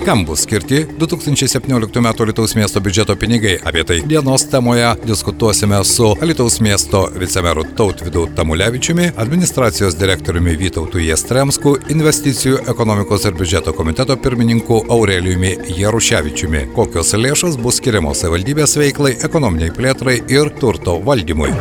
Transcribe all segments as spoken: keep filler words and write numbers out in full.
Kam bus skirti du tūkstančiai septynioliktų metų Alytaus miesto biudžeto pinigai? Apie tai dienos temoje diskutuosime su Alytaus miesto vicemeru Tautvydu Tamulevičiumi, administracijos direktoriumi Vytautu Jastremsku, investicijų, ekonomikos ir biudžeto komiteto pirmininku Aurelijumi Jaruševičiumi. Kokios lėšos bus skiriamos savivaldybės veiklai, ekonominiai plėtrai ir turto valdymui.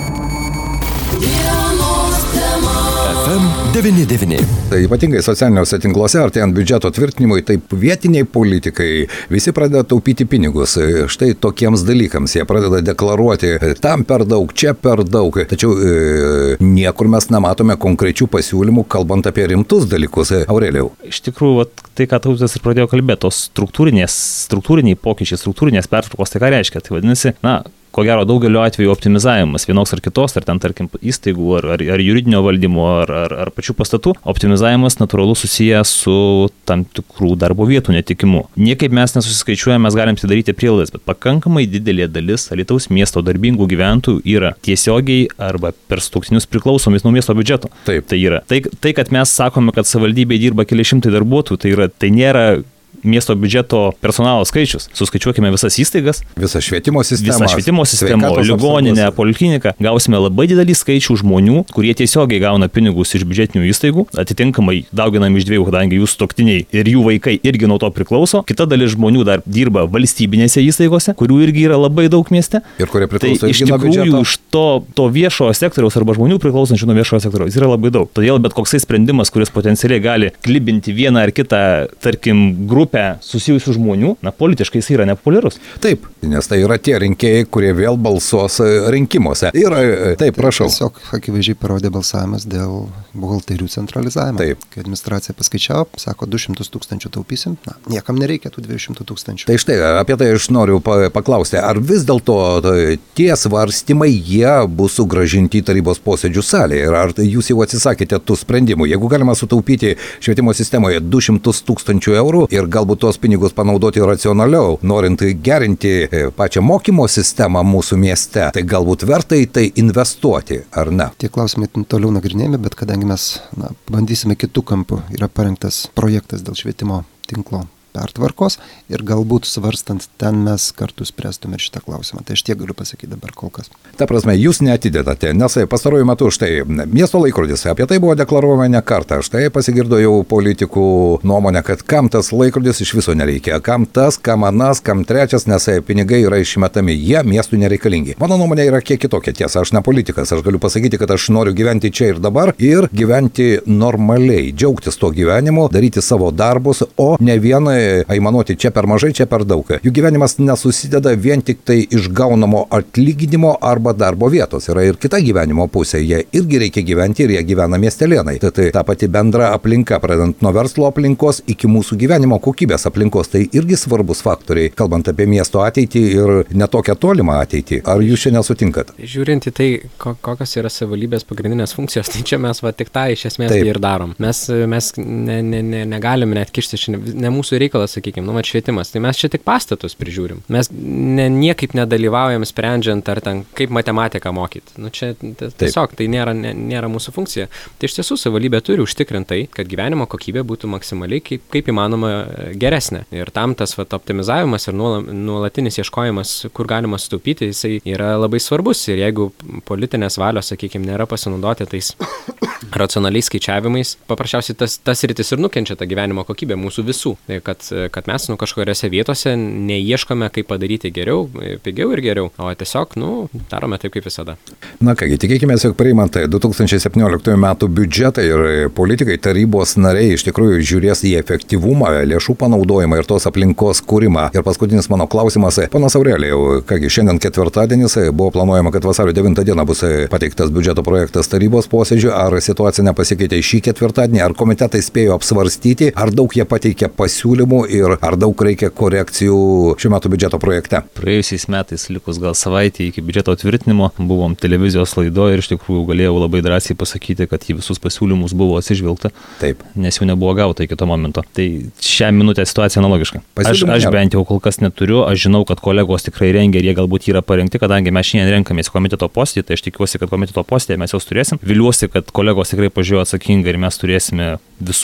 F M devyni devyni. Tai ypatingai socialiniuose tinkluose, artėjant biudžeto tvirtinimui, taip vietiniai politikai visi pradeda taupyti pinigus. Štai tokiems dalykams jie pradeda deklaruoti, tam per daug, čia per daug. Tačiau e, niekur mes nematome konkrečių pasiūlymų, kalbant apie rimtus dalykus. Aurelijau. Iš tikrųjų, vat, tai, ką Tautvydas ir pradėjo kalbėti, tos struktūriniai pokyčiai, struktūrinės pertvarkos, tai ką reiškia? Tai vadinasi, na, ko gero daugelio atveju optimizavimas vienoks ar kitos, ar ten, tarkim, įstaigų, ar, ar, ar juridinio valdymo, ar, ar, ar pačių pastatų, optimizavimas natūralu susijęs su tam tikrų darbo vietų netikimu. Niekaip mes nesusiskaičiuojame, mes galim tai daryti prielaidas, bet pakankamai didelė dalis Alytaus miesto darbingų gyventojų yra tiesiogiai arba per sutuoktinius priklausomis nuo miesto biudžeto. Taip. Tai yra. Tai, tai, kad mes sakome, kad savivaldybėje dirba keli šimtai darbuotojų, tai, yra, tai nėra miesto biudžeto personalo skaičius. Suskaičiuokime visas įstaigas, visą švietimo sistemą, visą švietimo sistemą, ligoninę, polikliniką. Gausime labai didelį skaičių žmonių, kurie tiesiogiai gauna pinigus iš biudžetinių įstaigų, atitinkamai dauginami iš dviejų, kadangi jų sutuoktiniai ir jų vaikai irgi nuo to priklauso. Kita dalis žmonių dar dirba valstybinėse įstaigose, kurių irgi yra labai daug mieste. Ir kurie priklauso tai, irgi nuo biudžeto. Iš tikrųjų, iš to, to viešojo sektoriaus arba žmonių priklausančių nuo viešojo sektoriaus yra labai daug. Todėl bet koksai sprendimas, kuris potencialiai gali klibinti vieną ar kitą, tarkim, grupę susijusių žmonių, na, politiškai jis yra nepopuliarus. Taip, nes tai yra tie rinkėjai, kurie vėl balsuos rinkimuose. Ir taip, prašau. Tiesiog akivaizdžiai parodė balsavimas dėl buhalterių centralizavimo. Taip. Kai administracija paskaičiavo, sako, du šimtus tūkstančių taupysim, na, niekam nereikia tų dviejų šimtų tūkstančių. Tai štai, apie tai aš noriu paklausti, ar vis dėlto tie svarstymai, jie bus sugrąžinti į tarybos posėdžių salę, ir ar jūs jau atsisakėte tų sprendimų? Jeigu galima sutaupyti švietimo sistemoje du šimtus tūkstančių eurų ir galbūt tos pinigus panaudoti racionaliau, norint gerinti pačią mokymo sistemą mūsų mieste, tai galbūt verta į tai investuoti, ar ne? Tie klausimai toliau nagrinėjami, bet kadangi mes na, bandysime kitų kampų, yra parengtas projektas dėl švietimo tinklo pertvarkos ir galbūt svarstant ten mes kartu spręstume ir šitą klausimą. Tai aš tiek galiu pasakyti dabar kol kas. Ta prasme, jūs neatidedate, nes pastaruoju metu štai miesto laikrodis, apie tai buvo deklaruojama ne kartą. Štai pasigirdo jau politikų nuomonė, kad kam tas laikrodis iš viso nereikia, kam tas, kam anas, kam trečias, nes pinigai yra išmetami, jie miestui nereikalingi. Mano nuomonė yra kiek kitokia, tiesa, aš ne politikas, aš galiu pasakyti, kad aš noriu gyventi čia ir dabar ir gyventi normaliai, džiaugtis tuo gyvenimu, daryti savo darbus, o ne vienai aimanuoti čia per mažai, čia per daug. Jų gyvenimas nesusideda vien tik tai iš gaunamo atlyginimo arba darbo vietos. Yra ir kita gyvenimo pusė. Jie irgi reikia gyventi ir jie gyvena miestelėnai. Tai, tai ta pati bendra aplinka, pradant nuo verslo aplinkos iki mūsų gyvenimo kokybės aplinkos, tai irgi svarbus faktoriai, kalbant apie miesto ateitį ir netokią tolimą ateitį. Ar jūs čia nesutinkat? Žiūrint į tai, kokios yra savivaldybės pagrindinės funkcijos, tai čia mes va tik tą iš esmės tai ir darom. Mes, mes ne, ne, ne, negalime net kišti, ne, ne mūsų reikalas, sakykime, nu, mat švietimas. Tai mes čia tik pastatus prižiūrim. Mes ne, niekaip nedalyvaujam sprendžiant ar ten kaip matematiką mokyti. Nu, čia tiesiog tai nėra, ne, nėra mūsų funkcija. Tai iš tiesų savivaldybė turi užtikrintai, kad gyvenimo kokybė būtų maksimaliai kaip, kaip įmanoma geresnė. Ir tam tas vat, optimizavimas ir nuolatinis ieškojimas, kur galima sutaupyti, jisai yra labai svarbus. Ir jeigu politinės valios, sakykime, nėra pasinaudoti tais racionaliais skaičiavimais, paprasčiausiai tas, tas rytis ir nukenčia tą gyvenimo kokybę mūsų visų. Kad, kad mes nu, kažkuriuose vietose neieškome, kaip padaryti geriau, pigiau ir geriau, o tiesiog, nu, darome taip, kaip visada. Na kągi, tikėkime, jog priimant du tūkstančiai septynioliktųjų metų biudžetą ir politikai, tarybos nariai iš tikrųjų žiūrės į efektyvumą, lėšų panaudojimą ir tos aplinkos kūrimą. Ir paskutinis mano klausimas, ponas Aurelijau, kągi, šiandien ketvirtadienis, buvo planuojama, kad vasario devintą dieną bus pateiktas biudžeto projektas tarybos posėdžių. Ar situacija nepasikeitė šį ketvirtadienį, ar komitetai spėjo apsvarstyti, ar daug jie pateikė pasiūlymų ir ar daug reikia korekcijų šiuo metu biudžeto projekte? Praėjusiais metais, likus gal savaitę iki biudžeto tvirtinimo, buvom televizijos laidoje ir iš tikrųjų galėjau labai drąsiai pasakyti, kad į visus pasiūlymus buvo atsižvelgta. Taip. Nes jų nebuvo gauta iki to momento. Tai šią minutę situacija analogiška. Aš, aš bent jau kol kas neturiu, aš žinau, kad kolegos tikrai rengia ir jie galbūt yra parengti, kadangi mes šiandien renkamės komiteto posėdį, tai aš tikiuosi, kad komiteto posėdį mes jau turėsim. Viliuosi, kad kolegos tikrai pažiūrėjo atsakingai ir mes turėsime visų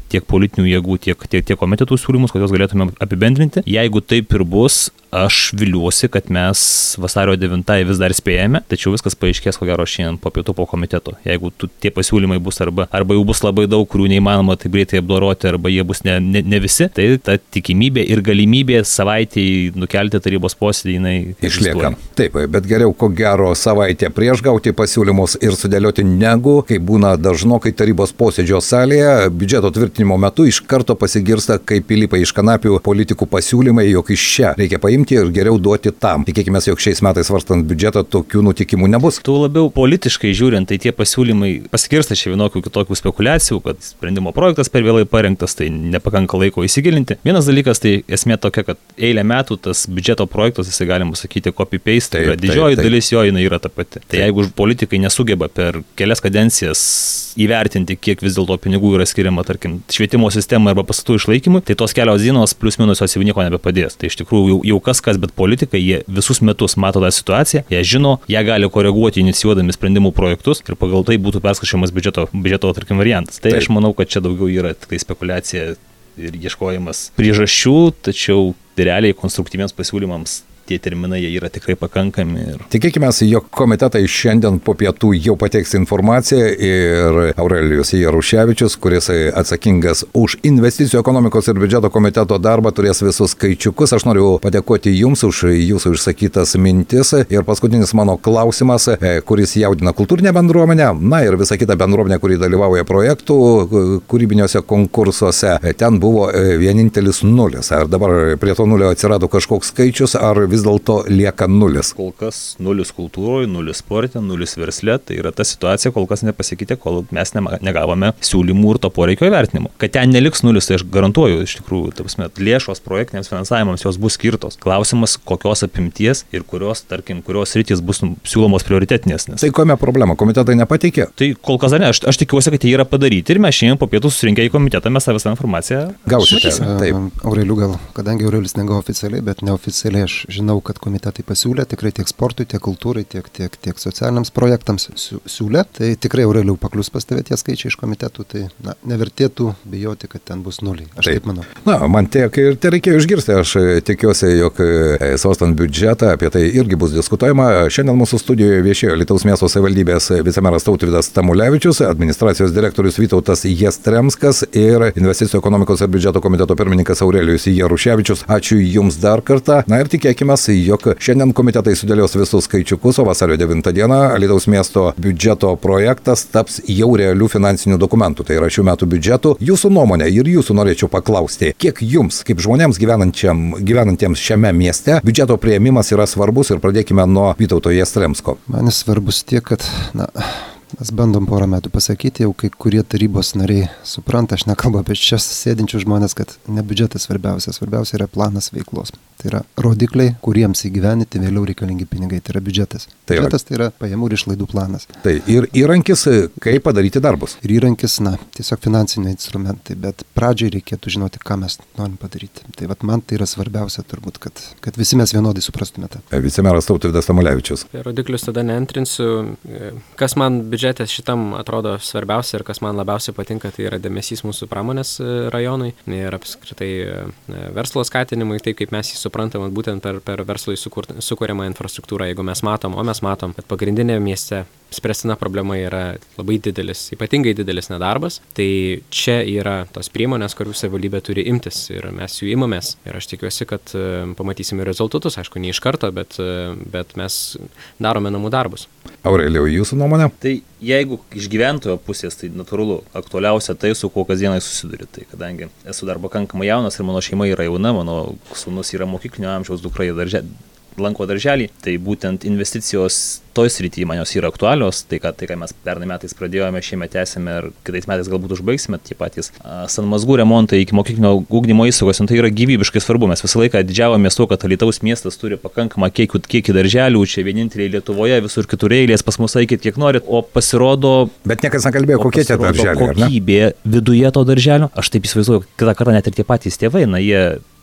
tiek politinių jėgų, tiek, tiek, tiek komitetų siūlymus, kad juos galėtume apibendrinti. Jeigu taip ir bus, aš viliuosi, kad mes vasario devintąją vis dar spėjame, tačiau viskas paaiškės, ko gero, šiandien po pietų po komiteto. Jeigu tu, tie pasiūlymai bus arba, arba jau bus labai daug, kurių neįmanoma taip greitai apdoroti, arba jie bus ne, ne, ne visi, tai ta tikimybė ir galimybė savaitėj nukelti tarybos posėdį, jinai išlieka. Taip, bet geriau, ko gero, savaitę prieš gauti pasiūlymus ir sudėlioti negu, kai būna dažnokai tarybos posėdžio salėje, biudžeto tvirtinimo metu iš karto pasigirsta, kaip pilypai iš kanapių politikų pasiūlymai, jog iš čia reikia paimti ir geriau duoti tam. Tikėkime, jog šiais metais svarstant biudžetą tokių nutikimų nebus. Tu labiau politiškai žiūrint, tai tie pasiūlymai pasigirsta čia vienokių kitokių spekulacijų, kad sprendimo projektas per vėlai parengtas, tai nepakanka laiko įsigilinti. Vienas dalykas, tai esmė tokia, kad eilę metų tas biudžeto projektas, jisai galima sakyti copy-paste, tai yra didžioji taip, taip. dalis jo jinai yra ta pati. Tai jeigu politikai nesugeba per kelias kadencijas įvertinti, kiek vis dėlto pinigų yra skiriama, tarkim, švietimo sistemai arba pastatų išlaikymui, tai tos kelios dienos plus minus jos jau nieko nebepadės. Tai iš tikrųjų jau, jau kas kas, bet politikai, jie visus metus mato tą situaciją, jie žino, jie gali koreguoti inicijuodami sprendimų projektus ir pagal tai būtų perskaičiamas biudžeto, biudžeto tarkim, variantas. Tai Taip. Aš manau, kad čia daugiau yra tik tai spekulacija ir ieškojimas priežasčių, tačiau realiai konstruktyviems pasiūlymams tie terminai jie yra tikrai pakankami. Ir... Tikėkime, jog komitetai šiandien po pietų jau pateiks informaciją ir Aurelijus Jaruševičius, kuris atsakingas už investicijų ekonomikos ir biudžeto komiteto darbą, turės visus skaičiukus. Aš noriu padėkoti Jums už Jūsų išsakytas mintis. Ir paskutinis mano klausimas, kuris jaudina kultūrinę bendruomenę, na ir visą kitą bendruomenę, kuri dalyvauja projektų kūrybiniuose konkursuose. Ten buvo vienintelis nulis. Ar dabar prie to nulio atsirado kažkoks skaičius, ar vis dėlto lieka nulis? Kol kas nulis kultūroje, nulis sporte, nulis versle, tai yra ta situacija, kol kas nepasikeitė, kol mes negavome siūlymų ir to poreikio įvertinimo. Kad ten neliks nulis, tai aš garantuoju, iš tikrųjų, ta prasme, lėšos projektiniams finansavimams jos bus skirtos. Klausimas, kokios apimties ir kurios, tarkim, kurios sritys bus siūlomos prioritetinės. Nes... Tai kome problema? Komitetai nepateikė? Tai kol kas dar ne, aš, aš tikiuosi, kad jie yra padaryti ir mes šiandien po pietų susirinkę į komitetą, mes tą visą informaciją gausite. Taip. Aureliu gal, kadangi Aurelius negavo oficialiai, bet neoficialiai aš žinau, kad komitetai pasiūlė tikrai tiek sportui, tiek kultūrai, tiek, tiek, tiek socialiniams projektams siūlė. Tai tikrai Aureliu paklius pas tave tie skaičiai iš komitetų, tai na, nevertėtų bijoti, kad ten bus nuliai. Aš taip, taip manau. Na, man tiek ir tai reikėjo išgirsti. Aš tikiuosi, jog svarstant biudžetą apie tai irgi bus diskutuojama. Šiandien mūsų studijoje viešėjo Alytaus miesto savivaldybės vicemeras Tautvydas Tamulevičius, administracijos direktorius Vytautas Jastremskas ir investicijų ekonomikos ir biudžeto komiteto pirmininkas Aurelijus Jaruševičius. Ačiū Jums dar kartą. Na ir tikėkime, jog šiandien komitetai sudėlios visus skaičiukus, o vasario devintą dieną Alytaus miesto biudžeto projektas taps jau realių finansinių dokumentų, tai yra šių metų biudžetų. Jūsų nuomonė ir jūsų norėčiau paklausti, kiek jums, kaip žmonėms gyvenantiems šiame mieste, biudžeto priėmimas yra svarbus ir pradėkime nuo Vytauto Jastremsko. Man jis svarbus tiek, kad, na, mes bandom porą metų pasakyti, jau kai kurie tarybos nariai supranta, aš nekalbu apie čia sėdinčių žmonės, kad ne biudžetas svarbiausia, svarbiausia yra planas veiklos. Tai yra rodikliai, kuriems įgyveninti vėliau reikalingi pinigai, tai yra biudžetas. Tai yra, biudžetas tai yra pajamų ir išlaidų planas. Tai ir įrankis, kaip padaryti darbus. Ir įrankis, na, tiesiog finansiniai instrumentai, bet pradžiai reikėtų žinoti, ką mes norim padaryti. Tai vat man tai yra svarbiausia turbūt, kad, kad visi mes vienodai suprastume tą. Vicemeras Tautvydas Tamulevičius. Rodiklius tada neantrinsiu. Kas man biudžetas šitam atrodo svarbiausia ir kas man labiausiai patinka, tai yra dėmesys mūsų pramonės rajonui ir apskritai verslo skatinimui, taip kaip mes jį suprantam, būtent per, per verslui sukur, sukuriamą infrastruktūrą, jeigu mes matom, o mes matom, kad pagrindinė mieste spręstina problema yra labai didelis, ypatingai didelis nedarbas, tai čia yra tos priemonės, kurių savivaldybė turi imtis ir mes jų imamės ir aš tikiuosi, kad pamatysime rezultatus, aišku, ne iš karto, bet, bet mes darome namų darbus. Aurelijau, jūsų nuomonė? Tai jeigu iš gyventojo pusės, tai natūralu, aktualiausia tai, su kuo kasdienai susiduri. Tai kadangi esu dar pakankamai jaunas ir mano šeima yra jauna, mano sūnus yra mokyklinio amžiaus, dukra darže, lanko darželį, tai būtent investicijos toj srityje man jos yra aktualios, tai ką, tai ką mes pernai metais pradėjome, šiemet tęsime ir kitais metais galbūt užbaigsime, tie patys sanmazgų remontai iki mokyklinio ugdymo įstaigos, tai yra gyvybiškai svarbu, mes visą laiką didžiavomės tuo, kad Alytaus miestas turi pakankamą kiekį, kiekį darželių, čia vieninteliai Lietuvoje, visur kitur eilės, pas mus eikit kiek norit, o pasirodo... Bet niekas nekalbėjo, kokie tie darželiai, ar ne? Kokybė viduje to darželio, aš taip įsivaizduoju, kitą kartą net ir tie patys tėvai, na jie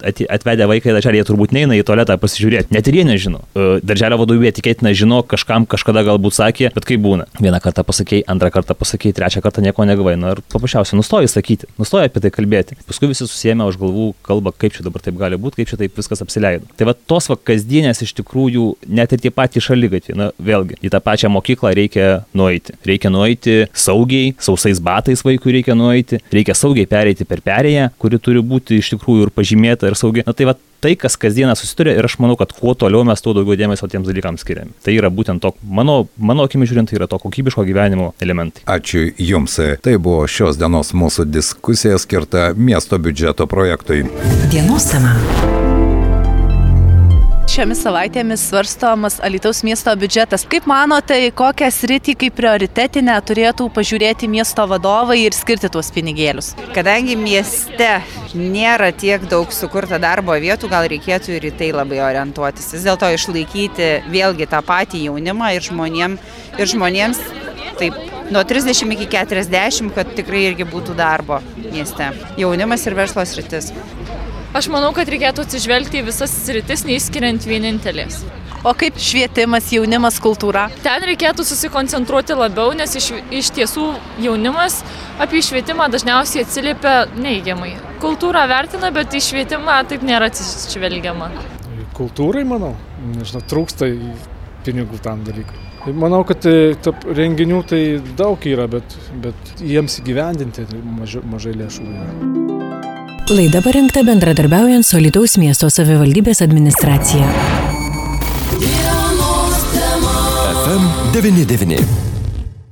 atvedę vaiką į darželį, jie turbūt neina į tualetą pasižiūrėti. Net ir jie nežino. Darželio vadovybė tikėtina žino, kažkam kažkada galbūt sakė, bet kaip būna. Vieną kartą pasakėjai, antrą kartą pasakėjai, trečią kartą nieko negavai. Na ir paprasčiausiai nustoji sakyti, nustoji apie tai kalbėti. Paskui visi susiėmė už galvų, kalba, kaip čia dabar taip gali būti, kaip čia taip viskas apsileido. Tai va tos va kasdienės iš tikrųjų, net ir tie patys šaligatviai, na vėlgi, į tą pačią mokyklą reikia nueiti. Reikia nueiti saugiai, sausais batais vaikui reikia nueiti, reikia saugiai pereiti per perėją, kuri turi būti iš tikrųjų ir pažymėta ir saugiai. Na tai va tai, kas kasdieną susituria ir aš manau, kad kuo toliau mes tuo daugiau dėmesio tiems dalykams skiriame. Tai yra būtent to, mano, mano akimi žiūrint, tai yra to kokybiško gyvenimo elementai. Ačiū Jums. Tai buvo šios dienos mūsų diskusija skirta miesto biudžeto projektui. Dienos tema. Šiomis savaitėmis svarstomas Alytaus miesto biudžetas. Kaip manote, kokią sritį kaip prioritetinę turėtų pažiūrėti miesto vadovai ir skirti tuos pinigėlius? Kadangi mieste nėra tiek daug sukurta darbo vietų, gal reikėtų ir į tai labai orientuotis. Vis dėlto išlaikyti vėlgi tą patį jaunimą ir, žmonėm, ir žmonėms taip, nuo trisdešimt iki keturiasdešimt, kad tikrai irgi būtų darbo mieste. Jaunimas ir verslo sritis. Aš manau, kad reikėtų atsižvelgti į visas sritis, neįskiriant vienintelės. O kaip švietimas, jaunimas, kultūra? Ten reikėtų susikoncentruoti labiau, nes iš, iš tiesų jaunimas apie švietimą dažniausiai atsiliepia neigiamai. Kultūrą vertina, bet į švietimą taip nėra atsižvelgiama. Kultūrai, manau, nežinau, trūksta pinigų tam dalykui. Manau, kad tarp renginių tai daug yra, bet, bet jiems įgyvendinti mažai, mažai lėšų yra. Laida parengta bendradarbiaujant su Alytaus miesto savivaldybės administracija. F M devyni devyni.